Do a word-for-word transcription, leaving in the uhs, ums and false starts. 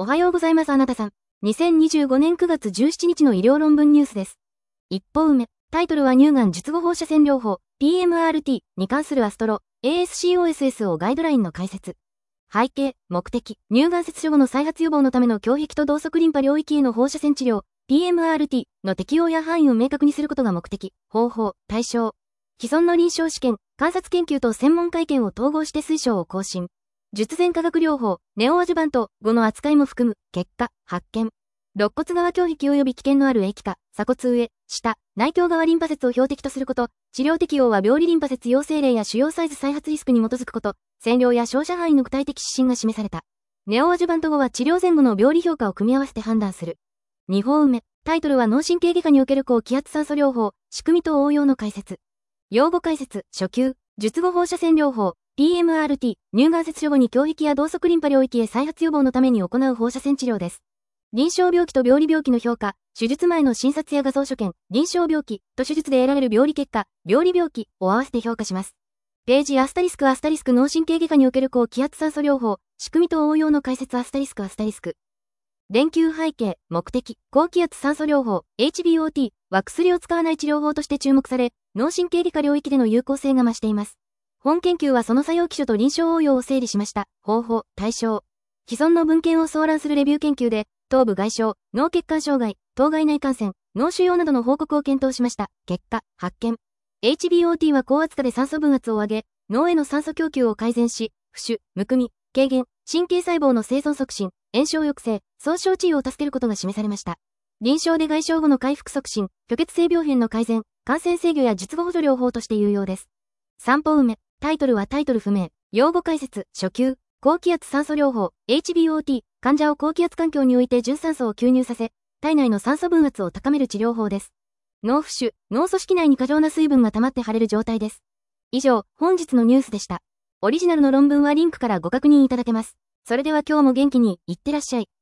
おはようございますあなたさん。にせんにじゅうごねんくがつじゅうしちにちの医療論文ニュースです。一歩目。タイトルは乳がん術後放射線療法 ピーエムアールティー に関するアストロ エーエスシーオーエスエスオー ガイドラインの解説。背景、目的、乳がん切除後の再発予防のための胸壁と同側リンパ領域への放射線治療 ピーエムアールティー の適用や範囲を明確にすることが目的、方法、対象。既存の臨床試験、観察研究と専門家意見を統合して推奨を更新。術前化学療法、ネオアジュバント後の扱いも含む、結果、発見。肋骨側胸壁及び危険のある液化、鎖骨上、下、内胸側リンパ節を標的とすること、治療適用は病理リンパ節陽性例や主要サイズ再発リスクに基づくこと、線量や照射範囲の具体的指針が示された。ネオアジュバント後は治療前後の病理評価を組み合わせて判断する。にほんめ、タイトルは脳神経外科における高気圧酸素療法、仕組みと応用の解説。用語解説、初級、術後放射線療法、ピーエムアールティー、乳がん切除後に胸壁や同側リンパ領域へ再発予防のために行う放射線治療です。臨床病気と病理病気の評価、手術前の診察や画像所見、臨床病気と手術で得られる病理結果、病理病気を合わせて評価します。ページアスタリスクアスタリスク脳神経外科における高気圧酸素療法、仕組みと応用の解説アスタリスクアスタリスク。連休背景、目的、高気圧酸素療法、エイチビーオーティー は薬を使わない治療法として注目され、脳神経外科領域での有効性が増しています。本研究はその作用基礎と臨床応用を整理しました。方法、対象。既存の文献を総覧するレビュー研究で、頭部外傷、脳血管障害、頭蓋内感染、脳腫瘍などの報告を検討しました。結果、発見。エイチビーオーティー は高圧化で酸素分圧を上げ、脳への酸素供給を改善し、浮腫、むくみ、軽減、神経細胞の生存促進、炎症抑制、損傷治癒を助けることが示されました。臨床で外傷後の回復促進、虚血性病変の改善、感染制御や術後補助療法として有用です。さん歩目。タイトルはタイトル不明。用語解説、初級、高気圧酸素療法、エイチビーオーティー、患者を高気圧環境において純酸素を吸入させ、体内の酸素分圧を高める治療法です。脳浮腫、脳組織内に過剰な水分が溜まって腫れる状態です。以上、本日のニュースでした。オリジナルの論文はリンクからご確認いただけます。それでは今日も元気に、いってらっしゃい。